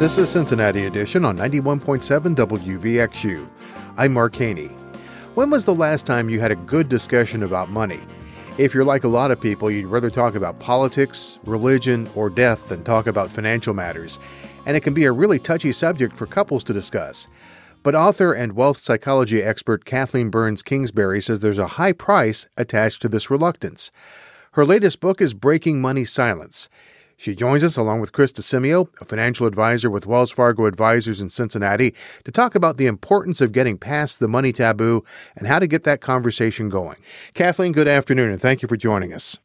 This is Cincinnati Edition on 91.7 WVXU. I'm Mark Haney. When was the last time you had a good discussion about money? If you're like a lot of people, you'd rather talk about politics, religion, or death than talk about financial matters. And it can be a really touchy subject for couples to discuss. But author and wealth psychology expert Kathleen Burns Kingsbury says there's a high price attached to this reluctance. Her latest book is Breaking Money Silence. She joins us along with Chris DeSimio, a financial advisor with Wells Fargo Advisors in Cincinnati, to talk about the importance of getting past the money taboo and how to get that conversation going. Kathleen, good afternoon, and thank you for joining us.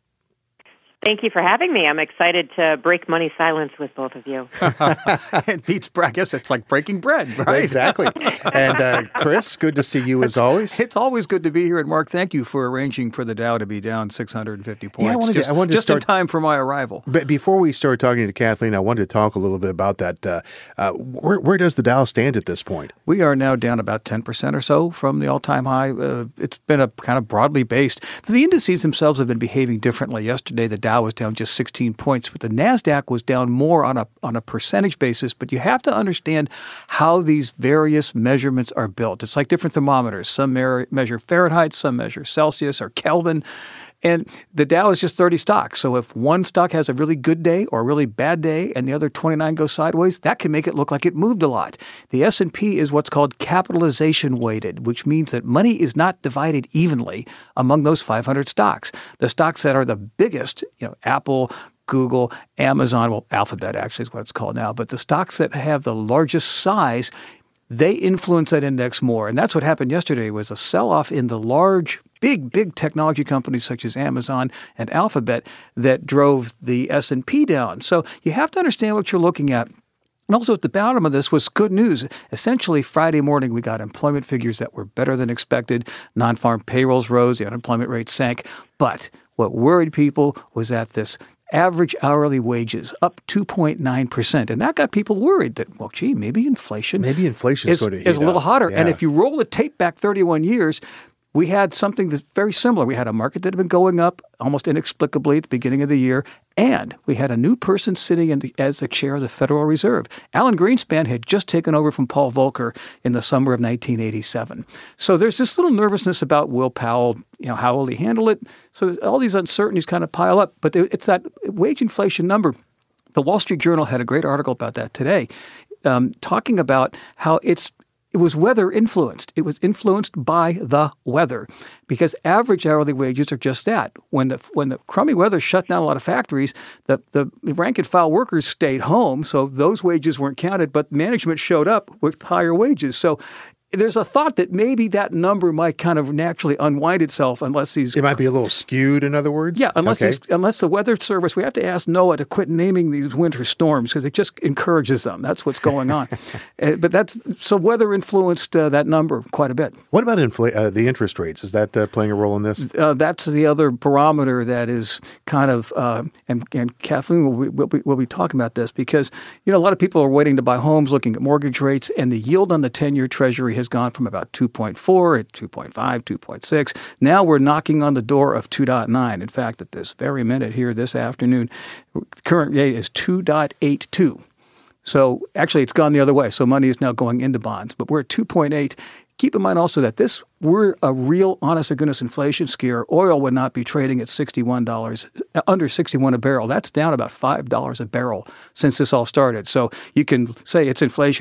Thank you for having me. I'm excited to break money silence with both of you. It beats, I guess it's like breaking bread, right? Exactly. And Chris, good to see you as always. It's always good to be here. And Mark, thank you for arranging for the Dow to be down 650 points. Yeah, I wanted to start in time for my arrival. But before we start talking to Kathleen, I wanted to talk a little bit about that. Where does the Dow stand at this point? We are now down about 10% or so from the all-time high. It's been a kind of broadly based. The indices themselves have been behaving differently. Yesterday, the Dow was down just 16 points, but the NASDAQ was down more on a percentage basis. But you have to understand how these various measurements are built. It's like different thermometers. Some measure Fahrenheit, some measure Celsius or Kelvin. And the Dow is just 30 stocks. So if one stock has a really good day or a really bad day and the other 29 go sideways, that can make it look like it moved a lot. The S&P is what's called capitalization weighted, which means that money is not divided evenly among those 500 stocks. The stocks that are the biggest, Apple, Google, Amazon, well, Alphabet actually is what it's called now, but the stocks that have the largest size, they influence that index more. And that's what happened yesterday was a sell-off in the large, big technology companies such as Amazon and Alphabet that drove the S&P down. So you have to understand what you're looking at. And also at the bottom of this was good news. Essentially, Friday morning, we got employment figures that were better than expected. Non-farm payrolls rose. The unemployment rate sank. But what worried people was that this average hourly wages up 2.9%. And that got people worried that, well, gee, maybe inflation is sort of a little hotter. Yeah. And if you roll the tape back 31 years, we had something that's very similar. We had a market that had been going up almost inexplicably at the beginning of the year, and we had a new person sitting as the chair of the Federal Reserve. Alan Greenspan had just taken over from Paul Volcker in the summer of 1987. So there's this little nervousness about Will Powell, how will he handle it? So all these uncertainties kind of pile up, but it's that wage inflation number. The Wall Street Journal had a great article about that today, talking about how it was weather influenced. It was influenced by the weather because average hourly wages are just that. When the crummy weather shut down a lot of factories, the rank and file workers stayed home, so those wages weren't counted, but management showed up with higher wages. So there's a thought that maybe that number might kind of naturally unwind itself unless these... It might be a little skewed, in other words? Yeah, unless the Weather Service, we have to ask NOAA to quit naming these winter storms because it just encourages them. That's what's going on. So weather influenced that number quite a bit. What about the interest rates? Is that playing a role in this? That's the other barometer that is kind of, and Kathleen will be talking about this because, a lot of people are waiting to buy homes, looking at mortgage rates, and the yield on the 10-year Treasury has gone from about 2.4 at 2.5, 2.6. Now we're knocking on the door of 2.9. In fact, at this very minute here this afternoon, current rate is 2.82. So actually it's gone the other way. So money is now going into bonds, but we're at 2.8. Keep in mind also that we're a real honest-to-goodness inflation scare. Oil would not be trading at $61, under 61 a barrel. That's down about $5 a barrel since this all started. So you can say it's inflation,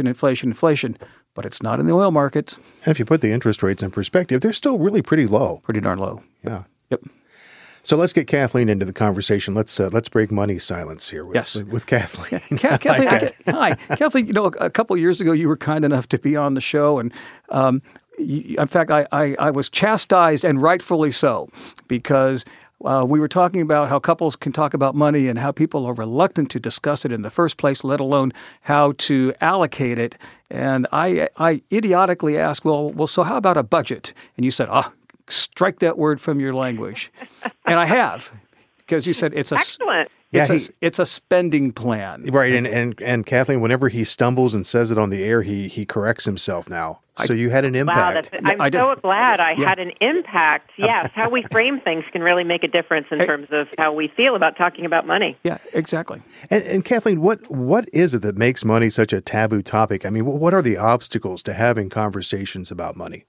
but it's not in the oil markets. And if you put the interest rates in perspective, they're still really pretty low. Pretty darn low. Yeah. Yep. So let's get Kathleen into the conversation. Let's break money silence here with Kathleen. Kathleen, hi. Kathleen, a couple of years ago, you were kind enough to be on the show. And in fact, I was chastised, and rightfully so, because we were talking about how couples can talk about money and how people are reluctant to discuss it in the first place, let alone how to allocate it. And I idiotically asked, well, so how about a budget? And you said, strike that word from your language. And I have. because you said it's a Excellent. It's a spending plan. Right, and Kathleen, whenever he stumbles and says it on the air, he corrects himself now. So you had an impact. Wow, I'm so glad I had an impact. Yes, how we frame things can really make a difference in terms of how we feel about talking about money. Yeah, exactly. And Kathleen, what is it that makes money such a taboo topic? I mean, what are the obstacles to having conversations about money?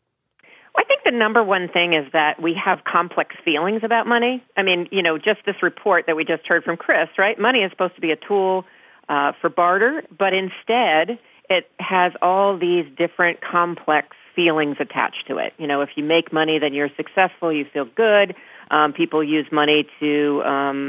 I think the number one thing is that we have complex feelings about money. I mean, just this report that we just heard from Chris, right? Money is supposed to be a tool for barter, but instead it has all these different complex feelings attached to it. If you make money, then you're successful, you feel good. People use money to,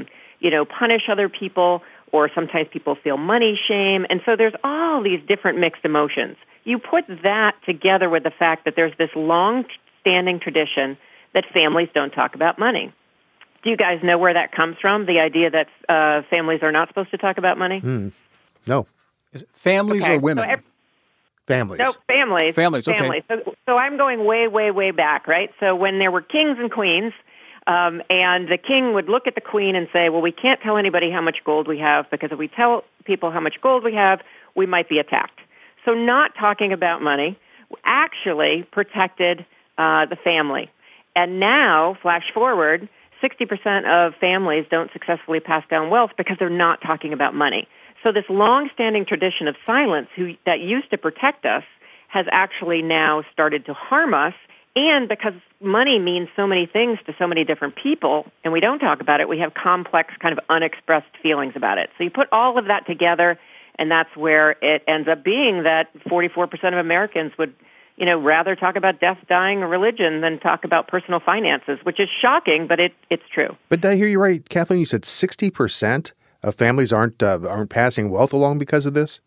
punish other people, or sometimes people feel money shame. And so there's all these different mixed emotions. You put that together with the fact that there's this long-standing tradition that families don't talk about money. Do you guys know where that comes from, the idea that families are not supposed to talk about money? No. Is it families or women? Families. No, families. Families, okay. So I'm going way, way, way back, right? So when there were kings and queens, and the king would look at the queen and say, well, we can't tell anybody how much gold we have, because if we tell people how much gold we have, we might be attacked. So not talking about money actually protected the family. And now, flash forward, 60% of families don't successfully pass down wealth because they're not talking about money. So this long-standing tradition of silence that used to protect us has actually now started to harm us. And because money means so many things to so many different people, and we don't talk about it, we have complex kind of unexpressed feelings about it. So you put all of that together, and that's where it ends up being that 44% of Americans would rather talk about death, dying, or religion than talk about personal finances, which is shocking, but it's true. But did I hear you right, Kathleen? You said 60% of families aren't passing wealth along because of this?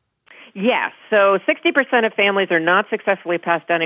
Yes. So 60% of families are not successfully passing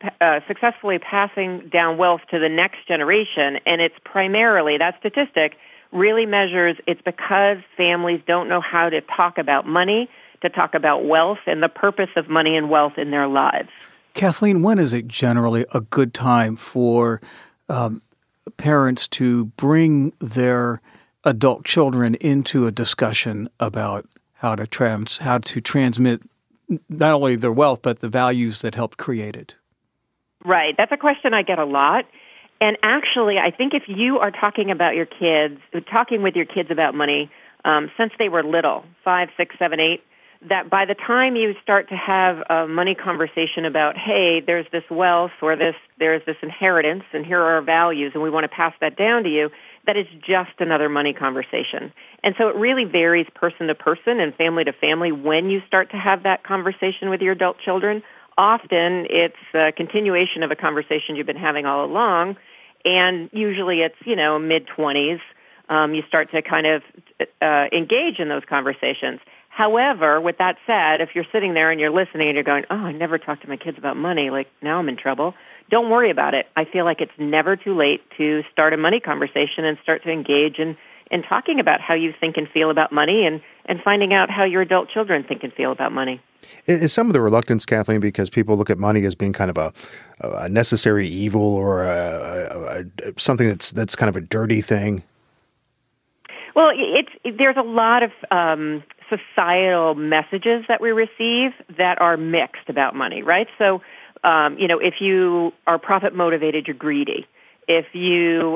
down wealth to the next generation, and it's primarily, that statistic really measures, it's because families don't know how to talk about money, to talk about wealth, and the purpose of money and wealth in their lives. Kathleen, when is it generally a good time for parents to bring their adult children into a discussion about how to transmit not only their wealth, but the values that helped create it? Right. That's a question I get a lot. And actually, I think if you are talking with your kids about money since they were little, 5, 6, 7, 8, that by the time you start to have a money conversation about, hey, there's this wealth or there's this inheritance, and here are our values, and we want to pass that down to you, that is just another money conversation. And so it really varies person to person and family to family when you start to have that conversation with your adult children. Often it's a continuation of a conversation you've been having all along, and usually it's, mid-20s. You start to kind of engage in those conversations. However, with that said, if you're sitting there and you're listening and you're going, oh, I never talked to my kids about money, like now I'm in trouble, don't worry about it. I feel like it's never too late to start a money conversation and start to engage in talking about how you think and feel about money and finding out how your adult children think and feel about money. Is some of the reluctance, Kathleen, because people look at money as being kind of a necessary evil or something that's kind of a dirty thing? Well, there's a lot of societal messages that we receive that are mixed about money, right? So, if you are profit motivated, you're greedy. If you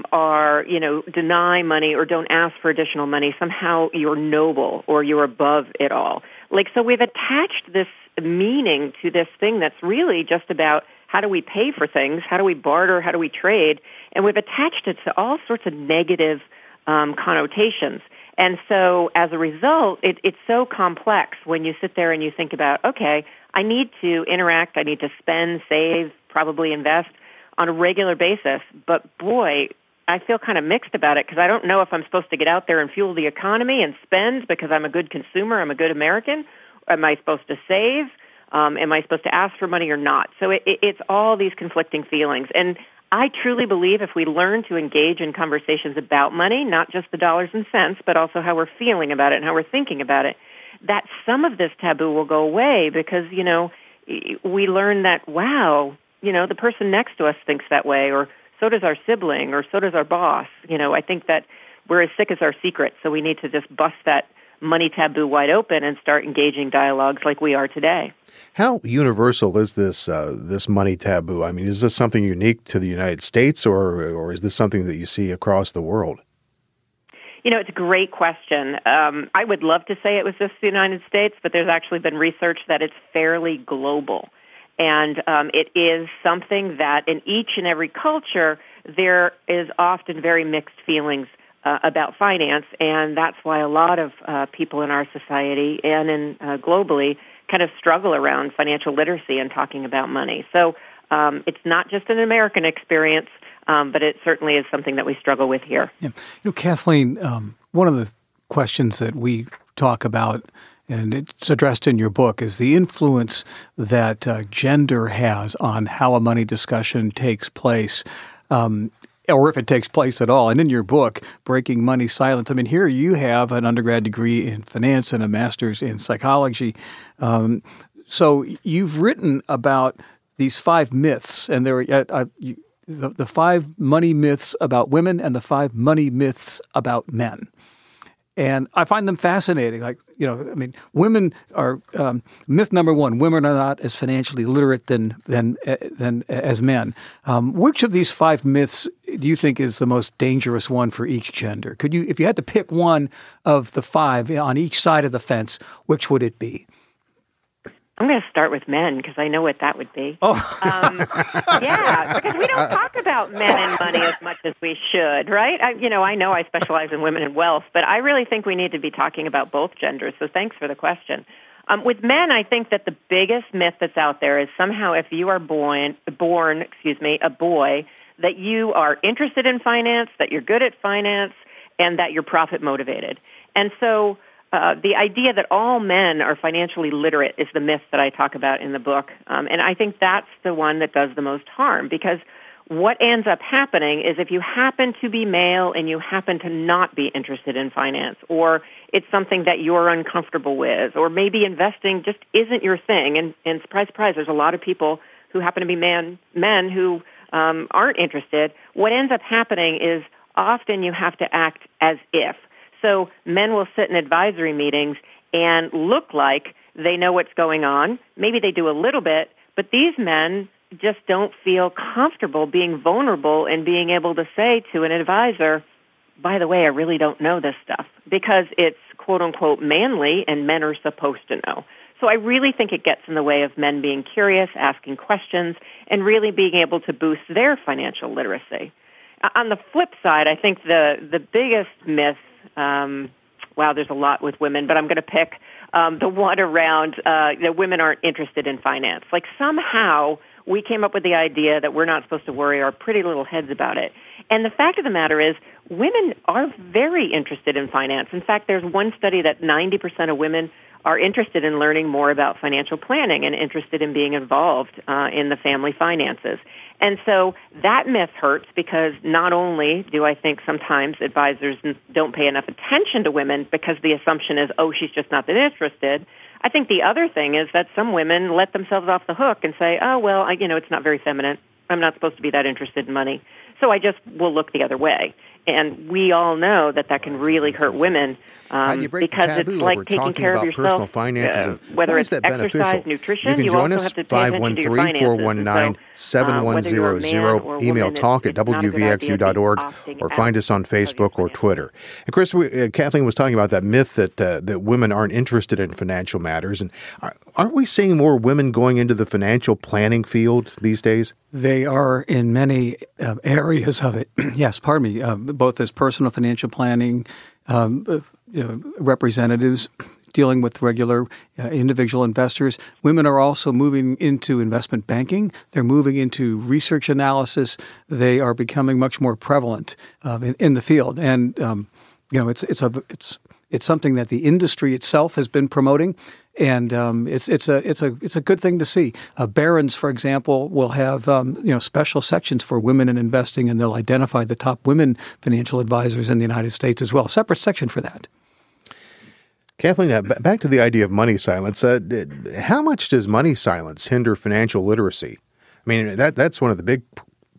deny money or don't ask for additional money, somehow you're noble or you're above it all. So we've attached this meaning to this thing that's really just about how do we pay for things, how do we barter, how do we trade, and we've attached it to all sorts of negative connotations. And so as a result, it's so complex when you sit there and you think about, okay, I need to interact, I need to spend, save, probably invest on a regular basis. But boy, I feel kind of mixed about it because I don't know if I'm supposed to get out there and fuel the economy and spend because I'm a good consumer, I'm a good American. Am I supposed to save? Am I supposed to ask for money or not? So it's all these conflicting feelings. And I truly believe if we learn to engage in conversations about money, not just the dollars and cents, but also how we're feeling about it and how we're thinking about it, that some of this taboo will go away because, we learn that, wow, the person next to us thinks that way, or so does our sibling, or so does our boss. I think that we're as sick as our secrets, so we need to just bust that money taboo wide open and start engaging dialogues like we are today. How universal is this money taboo? I mean, is this something unique to the United States, or is this something that you see across the world? It's a great question. I would love to say it was just the United States, but there's actually been research that it's fairly global. And it is something that in each and every culture, there is often very mixed feelings about finance, and that's why a lot of people in our society and globally kind of struggle around financial literacy and talking about money. So it's not just an American experience, but it certainly is something that we struggle with here. Yeah. Kathleen, one of the questions that we talk about, and it's addressed in your book, is the influence that gender has on how a money discussion takes place. Or if it takes place at all. And in your book, Breaking Money Silence, I mean, here you have an undergrad degree in finance and a master's in psychology. So you've written about these 5 myths, and there are the 5 money myths about women and the 5 money myths about men. And I find them fascinating. Women are myth number 1: women are not as financially literate than as men. Which of these 5 myths do you think is the most dangerous one for each gender? If you had to pick one of the 5 on each side of the fence, which would it be? I'm going to start with men because I know what that would be. Oh. Yeah, because we don't talk about men and money as much as we should, right? I know I specialize in women and wealth, but I really think we need to be talking about both genders, so thanks for the question. With men, I think that the biggest myth that's out there is somehow if you are born a boy, that you are interested in finance, that you're good at finance, and that you're profit motivated. And so the idea that all men are financially literate is the myth that I talk about in the book. And I think that's the one that does the most harm, because what ends up happening is if you happen to be male and you happen to not be interested in finance, or it's something that you're uncomfortable with, or maybe investing just isn't your thing, and surprise, surprise, there's a lot of people who happen to be men who aren't interested, what ends up happening is often you have to act as if. So men will sit in advisory meetings and look like they know what's going on. Maybe they do a little bit, but these men just don't feel comfortable being vulnerable and being able to say to an advisor, by the way, I really don't know this stuff, because it's quote-unquote manly and men are supposed to know. So I really think it gets in the way of men being curious, asking questions, and really being able to boost their financial literacy. On the flip side, I think the biggest myth, there's a lot with women, but I'm going to pick the one around that women aren't interested in finance. Like somehow we came up with the idea that we're not supposed to worry our pretty little heads about it. And the fact of the matter is women are very interested in finance. In fact, there's one study that 90% of women are interested in learning more about financial planning and interested in being involved in the family finances. And so that myth hurts because not only do I think sometimes advisors don't pay enough attention to women because the assumption is, oh, she's just not that interested. I think the other thing is that some women let themselves off the hook and say, oh, well, it's not very feminine. I'm not supposed to be that interested in money. So I just will look the other way. And we all know that can really hurt women because it's like taking care of yourself, whether it's exercise, nutrition. You can join us, also have to pay attention to your finances. 513-419-7100, email talk@wvxu.org, or find us on Facebook or Twitter. And Chris, Kathleen was talking about that myth that women aren't interested in financial matters. And aren't we seeing more women going into the financial planning field these days? They are in many areas of it. Yes, pardon me. Both as personal financial planning representatives dealing with regular individual investors. Women are also moving into investment banking. They're moving into research analysis. They are becoming much more prevalent in the field, and it's something that the industry itself has been promoting. And it's a good thing to see. Barron's, for example, will have special sections for women in investing, and they'll identify the top women financial advisors in the United States as well. A separate section for that. Kathleen, back to the idea of money silence. How much does money silence hinder financial literacy? I mean, that's one of the big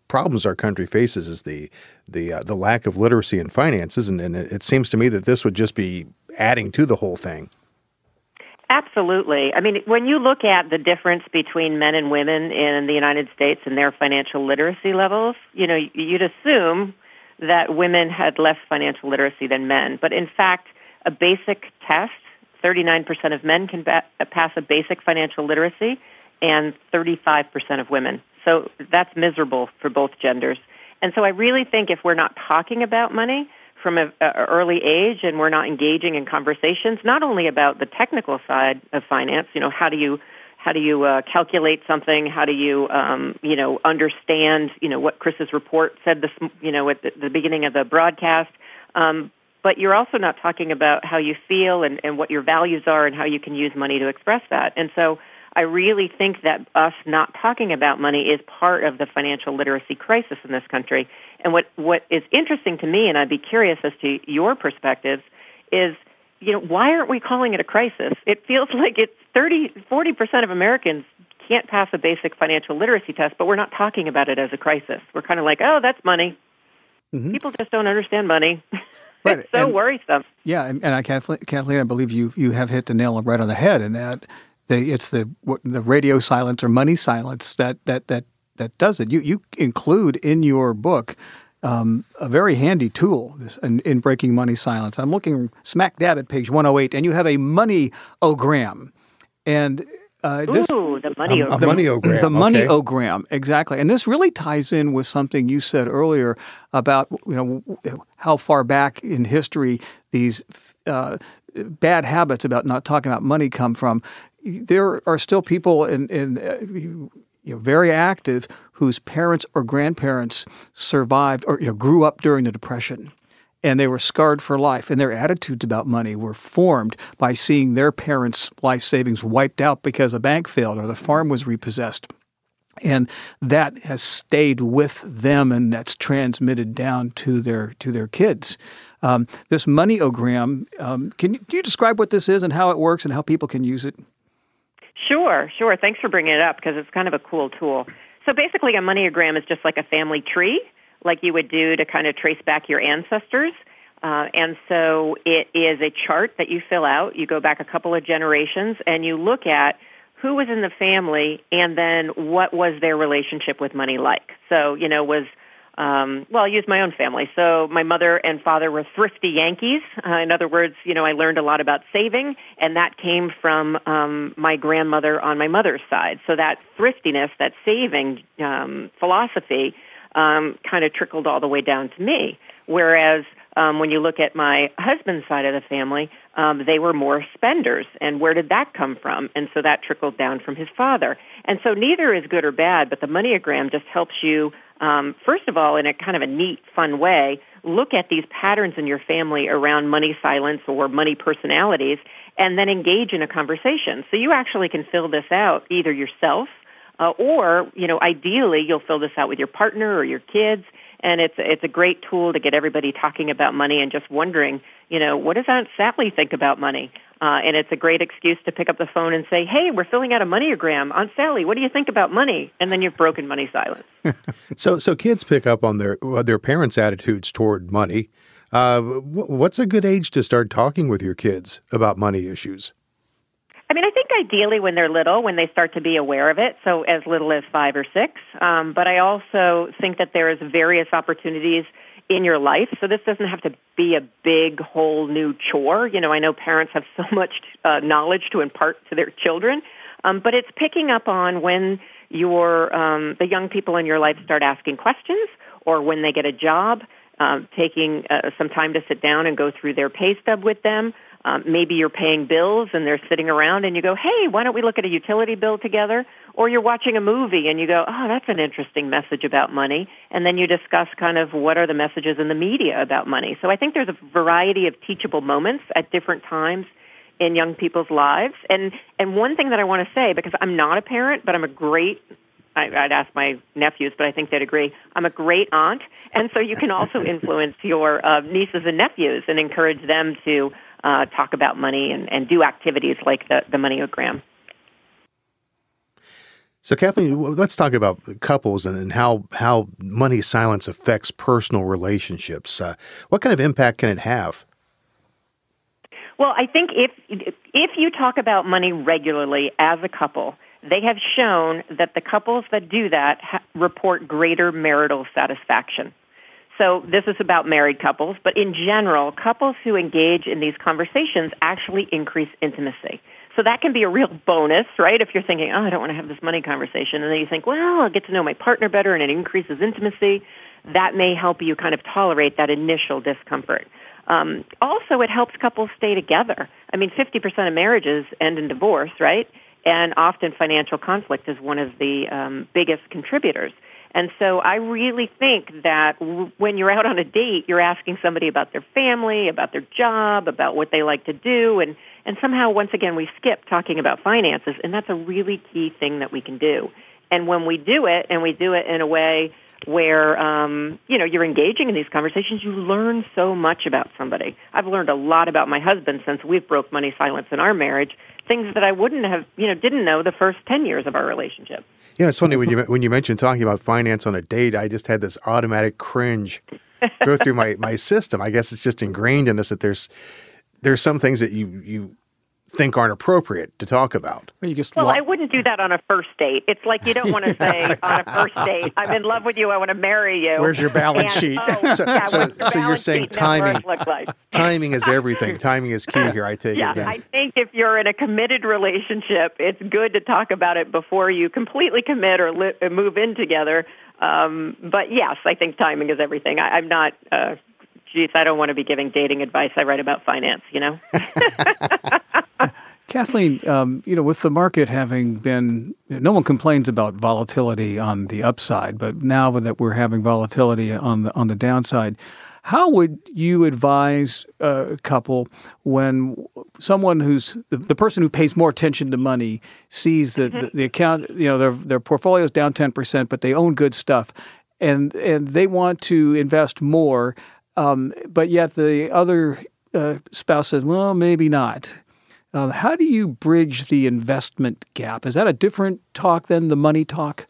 problems our country faces is the lack of literacy in finances, and it seems to me that this would just be adding to the whole thing. Absolutely. I mean, when you look at the difference between men and women in the United States and their financial literacy levels, you'd assume that women had less financial literacy than men. But in fact, a basic test, 39% of men can pass a basic financial literacy and 35% of women. So that's miserable for both genders. And so I really think if we're not talking about money from an early age and we're not engaging in conversations, not only about the technical side of finance, how do you calculate something? How do you, understand, what Chris's report said this, at the beginning of the broadcast. But you're also not talking about how you feel and what your values are and how you can use money to express that. And so I really think that us not talking about money is part of the financial literacy crisis in this country. And what is interesting to me, and I'd be curious as to your perspectives, is, why aren't we calling it a crisis? It feels like it's 40% of Americans can't pass a basic financial literacy test, but we're not talking about it as a crisis. We're kind of like, oh, that's money. Mm-hmm. People just don't understand money. Right. It's so worrisome. Yeah, and Kathleen, I believe you have hit the nail right on the head in that it's the radio silence or money silence that does it. You include in your book a very handy tool in breaking money silence. I'm looking smack dab at page 108, and you have a money-ogram. And the money-ogram. Money-ogram. The money-ogram, exactly. And this really ties in with something you said earlier about how far back in history these bad habits about not talking about money come from. There are still people very active whose parents or grandparents survived or grew up during the Depression, and they were scarred for life, and their attitudes about money were formed by seeing their parents' life savings wiped out because a bank failed or the farm was repossessed. And that has stayed with them, and that's transmitted down to their kids. This money-ogram, can you describe what this is and how it works and how people can use it? Sure. Thanks for bringing it up because it's kind of a cool tool. So basically a money-ogram is just like a family tree, like you would do to kind of trace back your ancestors. And so it is a chart that you fill out. You go back a couple of generations and you look at who was in the family and then what was their relationship with money like. So, I'll use my own family. So my mother and father were thrifty Yankees. In other words, I learned a lot about saving, and that came from my grandmother on my mother's side. So that thriftiness, that saving philosophy kind of trickled all the way down to me. Whereas when you look at my husband's side of the family, they were more spenders. And where did that come from? And so that trickled down from his father. And so neither is good or bad, but the money-ogram just helps you, first of all, in a kind of a neat, fun way, look at these patterns in your family around money silence or money personalities, and then engage in a conversation. So you actually can fill this out either yourself or, ideally you'll fill this out with your partner or your kids. And it's a great tool to get everybody talking about money and just wondering, what does Aunt Sally think about money? And it's a great excuse to pick up the phone and say, hey, we're filling out a money-ogram. Aunt Sally, what do you think about money? And then you've broken money silence. So kids pick up on their parents' attitudes toward money. What's a good age to start talking with your kids about money issues? I mean, I think ideally when they're little, when they start to be aware of it, so as little as 5 or 6. But I also think that there is various opportunities in your life. So this doesn't have to be a big, whole new chore. I know parents have so much knowledge to impart to their children. But it's picking up on when the young people in your life start asking questions or when they get a job, taking some time to sit down and go through their pay stub with them. Maybe you're paying bills and they're sitting around and you go, hey, why don't we look at a utility bill together? Or you're watching a movie and you go, oh, that's an interesting message about money. And then you discuss kind of what are the messages in the media about money. So I think there's a variety of teachable moments at different times in young people's lives. And one thing that I want to say, because I'm not a parent, but I'd ask my nephews, but I think they'd agree, I'm a great aunt. And so you can also influence your nieces and nephews and encourage them to talk about money and do activities like the money-ogram. So, Kathleen, let's talk about couples and how money silence affects personal relationships. What kind of impact can it have? Well, I think if you talk about money regularly as a couple, they have shown that the couples that do that report greater marital satisfaction. So this is about married couples, but in general, couples who engage in these conversations actually increase intimacy. So that can be a real bonus, right? If you're thinking, I don't want to have this money conversation, and then you think, well, I'll get to know my partner better, and it increases intimacy, that may help you kind of tolerate that initial discomfort. Also, it helps couples stay together. I mean, 50% of marriages end in divorce, right? And often financial conflict is one of the biggest contributors. And so I really think that when you're out on a date, you're asking somebody about their family, about their job, about what they like to do, and somehow, once again, we skip talking about finances, and that's a really key thing that we can do. And when we do it, and we do it in a way where, you're engaging in these conversations, you learn so much about somebody. I've learned a lot about my husband since we've broke money silence in our marriage, things that I wouldn't have, didn't know the first 10 years of our relationship. Yeah, it's funny when you mentioned talking about finance on a date, I just had this automatic cringe go through my system. I guess it's just ingrained in us that there's some things that you think aren't appropriate to talk about. I wouldn't do that on a first date. It's like you don't want to say on a first date, I'm in love with you, I want to marry you. Where's your balance sheet? So you're saying timing is everything. Timing is key here, I take it. Yeah, I think if you're in a committed relationship, it's good to talk about it before you completely commit or move in together. But yes, I think timing is everything. I'm not... I don't want to be giving dating advice. I write about finance, Kathleen, with the market having been, no one complains about volatility on the upside, but now that we're having volatility on the downside, how would you advise a couple when someone who's the person who pays more attention to money sees that the account, their portfolio is down 10%, but they own good stuff, and they want to invest more, but yet the other spouse says, well, maybe not. How do you bridge the investment gap? Is that a different talk than the money talk?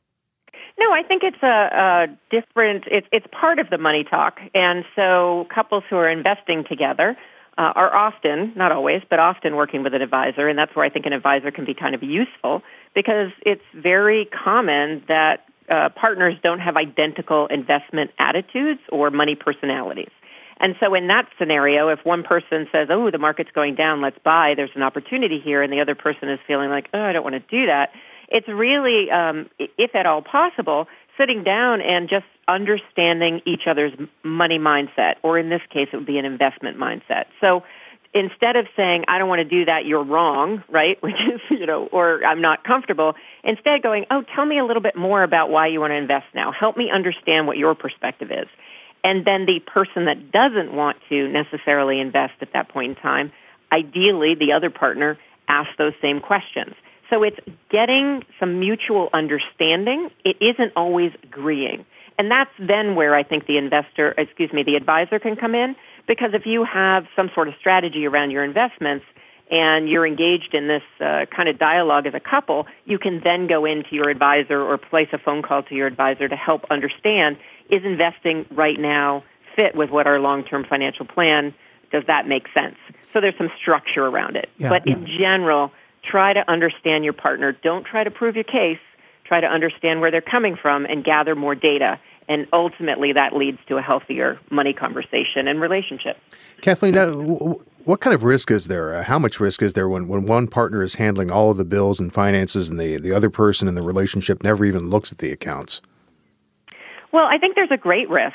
No, I think it's a different, it's part of the money talk. And so couples who are investing together are often, not always, but often working with an advisor. And that's where I think an advisor can be kind of useful, because it's very common that partners don't have identical investment attitudes or money personalities. And so in that scenario, if one person says, oh, the market's going down, let's buy, there's an opportunity here, and the other person is feeling like, oh, I don't want to do that, it's really, if at all possible, sitting down and just understanding each other's money mindset, or in this case, it would be an investment mindset. So instead of saying, I don't want to do that, you're wrong, right, which is, or I'm not comfortable, instead going, oh, tell me a little bit more about why you want to invest now. Help me understand what your perspective is. And then the person that doesn't want to necessarily invest at that point in time, ideally the other partner asks those same questions. So it's getting some mutual understanding. It isn't always agreeing. And that's then where I think the advisor can come in, because if you have some sort of strategy around your investments and you're engaged in this kind of dialogue as a couple, you can then go into your advisor or place a phone call to your advisor to help understand, is investing right now fit with what our long-term financial plan, does that make sense? So there's some structure around it. Yeah, but in general, try to understand your partner. Don't try to prove your case. Try to understand where they're coming from and gather more data. And ultimately, that leads to a healthier money conversation and relationship. Kathleen, what kind of risk is there? How much risk is there when one partner is handling all of the bills and finances and the other person in the relationship never even looks at the accounts? Well, I think there's a great risk.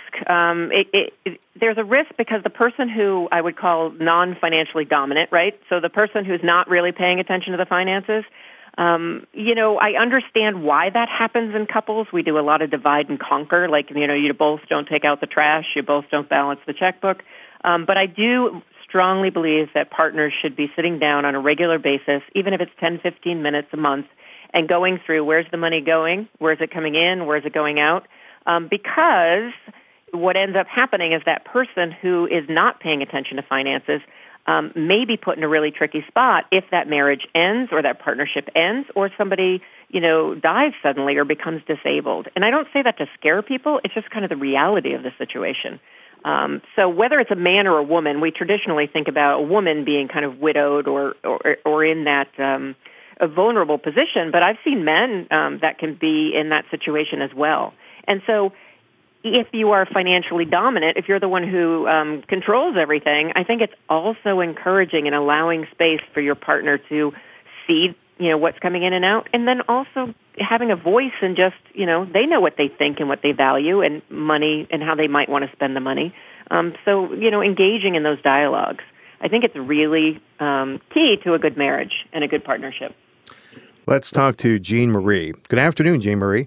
There's a risk because the person who I would call non-financially dominant, right? So the person who's not really paying attention to the finances, I understand why that happens in couples. We do a lot of divide and conquer, like, you both don't take out the trash, you both don't balance the checkbook. But I do strongly believe that partners should be sitting down on a regular basis, even if it's 10, 15 minutes a month, and going through, where's the money going? Where's it coming in? Where's it going out? Because what ends up happening is that person who is not paying attention to finances may be put in a really tricky spot if that marriage ends or that partnership ends or somebody, dies suddenly or becomes disabled. And I don't say that to scare people. It's just kind of the reality of the situation. So whether it's a man or a woman, we traditionally think about a woman being kind of widowed or in that a vulnerable position. But I've seen men that can be in that situation as well. And so if you are financially dominant, if you're the one who controls everything, I think it's also encouraging and allowing space for your partner to see, what's coming in and out, and then also having a voice and just, they know what they think and what they value and money and how they might want to spend the money. So, engaging in those dialogues. I think it's really key to a good marriage and a good partnership. Let's talk to Jean Marie. Good afternoon, Jean Marie.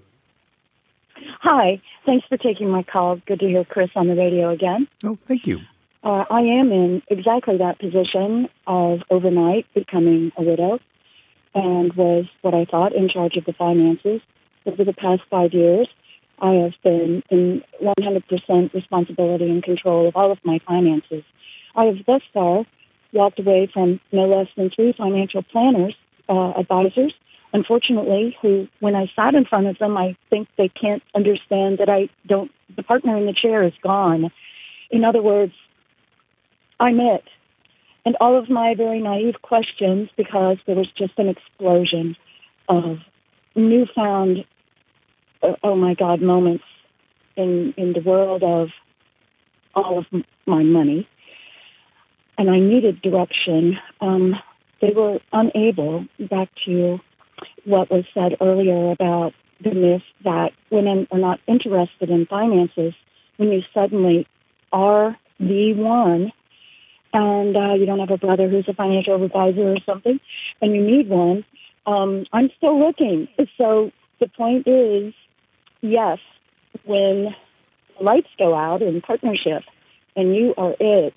Hi. Thanks for taking my call. Good to hear Chris on the radio again. Oh, thank you. I am in exactly that position of overnight becoming a widow and was what I thought in charge of the finances. Over the past 5 years, I have been in 100% responsibility and control of all of my finances. I have thus far walked away from no less than 3 financial planners, advisors, unfortunately, who, when I sat in front of them, I think they can't understand that the partner in the chair is gone. In other words, I'm it. And all of my very naive questions, because there was just an explosion of newfound, oh my God, moments in the world of all of my money. And I needed direction. They were unable, back to what was said earlier about the myth that women are not interested in finances when you suddenly are the one and you don't have a brother who's a financial advisor or something, and you need one. I'm still looking. So the point is, yes, when the lights go out in partnership and you are it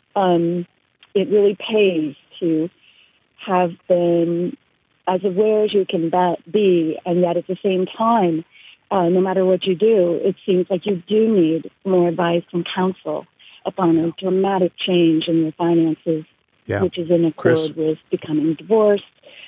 really pays to have been as aware as you can be, and yet at the same time, no matter what you do, it seems like you do need more advice and counsel upon a dramatic change in your finances, which is in accord with becoming divorced,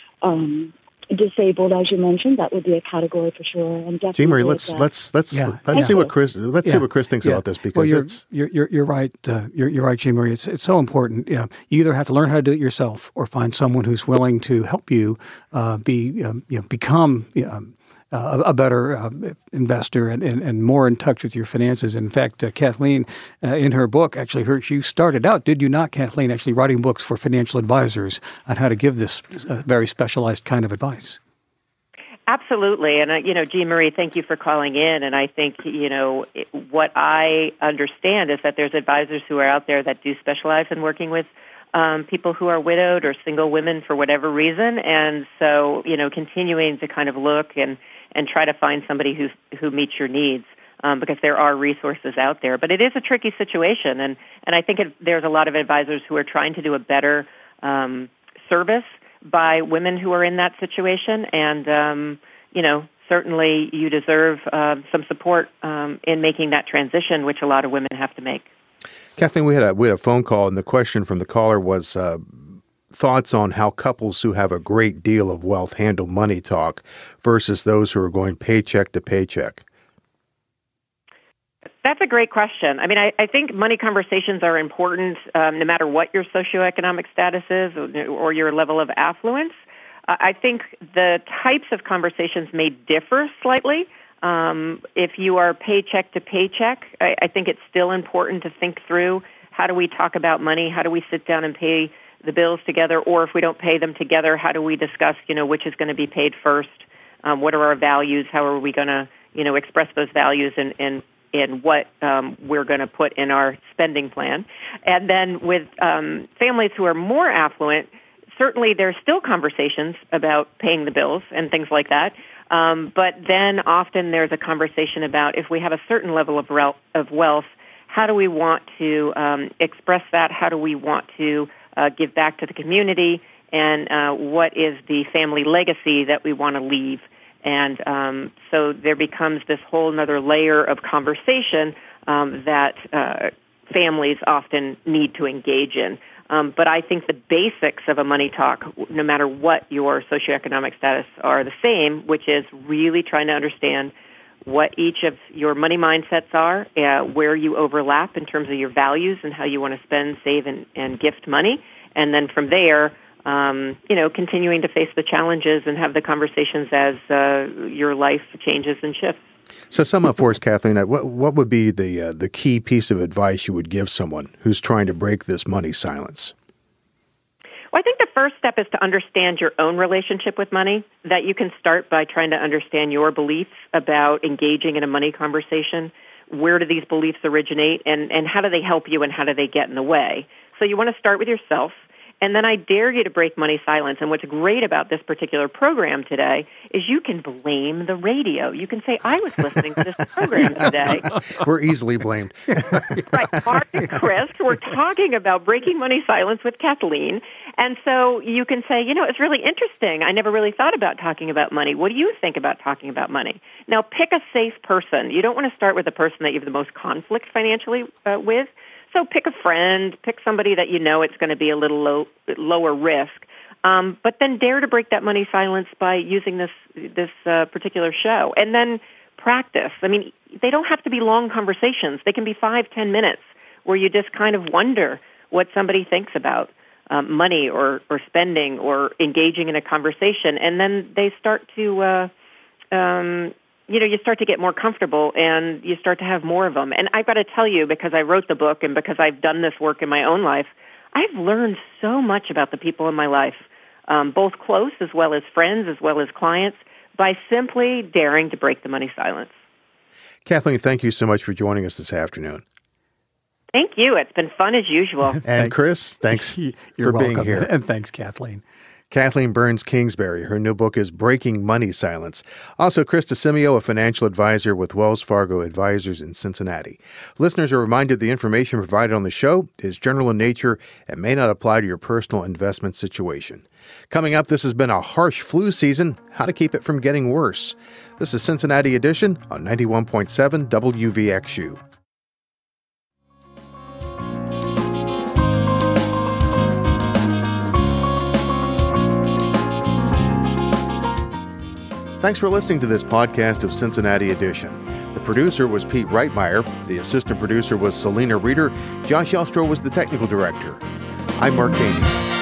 disabled, as you mentioned. That would be a category for sure. And definitely, Jean Marie, let's see what Chris thinks about this, because you're right. You're right, Jean Marie. It's so important. You either have to learn how to do it yourself, or find someone who's willing to help you become a better investor and more in touch with your finances. In fact, Kathleen, in her book, actually, she started out, did you not, Kathleen, actually writing books for financial advisors on how to give this very specialized kind of advice? Absolutely. And, Jean Marie, thank you for calling in. And I think, what I understand is that there's advisors who are out there that do specialize in working with people who are widowed or single women for whatever reason. And so, continuing to kind of look and try to find somebody who meets your needs, because there are resources out there. But it is a tricky situation, and I think there's a lot of advisors who are trying to do a better service by women who are in that situation. And, certainly you deserve some support in making that transition, which a lot of women have to make. Kathleen, we had a phone call, and the question from the caller was thoughts on how couples who have a great deal of wealth handle money talk versus those who are going paycheck to paycheck. That's a great question. I mean, I think money conversations are important no matter what your socioeconomic status is or your level of affluence. I think the types of conversations may differ slightly. If you are paycheck to paycheck, I think it's still important to think through, how do we talk about money? How do we sit down and pay the bills together? Or if we don't pay them together, how do we discuss, which is going to be paid first? What are our values? How are we going to, express those values in what we're going to put in our spending plan? And then with families who are more affluent, certainly there's still conversations about paying the bills and things like that. But then often there's a conversation about, if we have a certain level of wealth, how do we want to express that? How do we want to give back to the community? And what is the family legacy that we want to leave? And so there becomes this whole other layer of conversation that families often need to engage in. But I think the basics of a money talk, no matter what your socioeconomic status, are the same, which is really trying to understand what each of your money mindsets are, where you overlap in terms of your values and how you want to spend, save, and gift money. And then from there, continuing to face the challenges and have the conversations as your life changes and shifts. So sum up for us, Kathleen, what would be the key piece of advice you would give someone who's trying to break this money silence? Well, I think the first step is to understand your own relationship with money, that you can start by trying to understand your beliefs about engaging in a money conversation. Where do these beliefs originate, and how do they help you, and how do they get in the way? So you want to start with yourself. And then I dare you to break money silence. And what's great about this particular program today is you can blame the radio. You can say, I was listening to this program today. We're easily blamed. Right. Mark and Chris were talking about breaking money silence with Kathleen. And so you can say, it's really interesting. I never really thought about talking about money. What do you think about talking about money? Now, pick a safe person. You don't want to start with the person that you have the most conflict financially with. So pick a friend, pick somebody that you know it's going to be a little lower risk, but then dare to break that money silence by using this particular show. And then practice. I mean, they don't have to be long conversations. They can be 5-10 minutes where you just kind of wonder what somebody thinks about money or spending or engaging in a conversation. And then they start to you start to get more comfortable and you start to have more of them. And I've got to tell you, because I wrote the book and because I've done this work in my own life, I've learned so much about the people in my life, both close as well as friends, as well as clients, by simply daring to break the money silence. Kathleen, thank you so much for joining us this afternoon. Thank you. It's been fun as usual. And Chris, thanks for being here. And thanks, Kathleen. Kathleen Burns Kingsbury. Her new book is Breaking Money Silence. Also, Chris DeCimio, a financial advisor with Wells Fargo Advisors in Cincinnati. Listeners are reminded the information provided on the show is general in nature and may not apply to your personal investment situation. Coming up, this has been a harsh flu season. How to keep it from getting worse. This is Cincinnati Edition on 91.7 WVXU. Thanks for listening to this podcast of Cincinnati Edition. The producer was Pete Reitmeyer. The assistant producer was Selena Reeder. Josh Elstro was the technical director. I'm Mark Caney.